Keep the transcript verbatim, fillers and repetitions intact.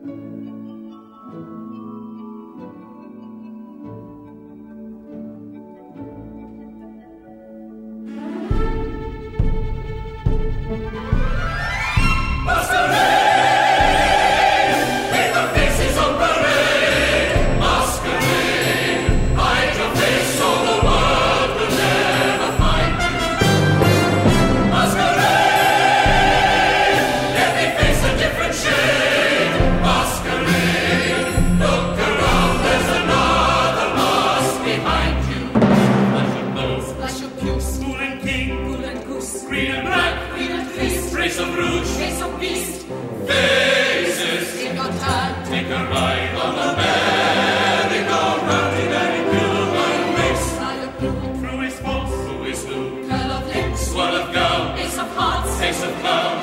Green and black, green and feast, race of rouge, race of beast, faces, in your time, take a ride on the merry-go-round, Daddy Pilgrim makes, through his false, through his blue, curl of lips, swirl of gown, ace of hearts, ace of clouds.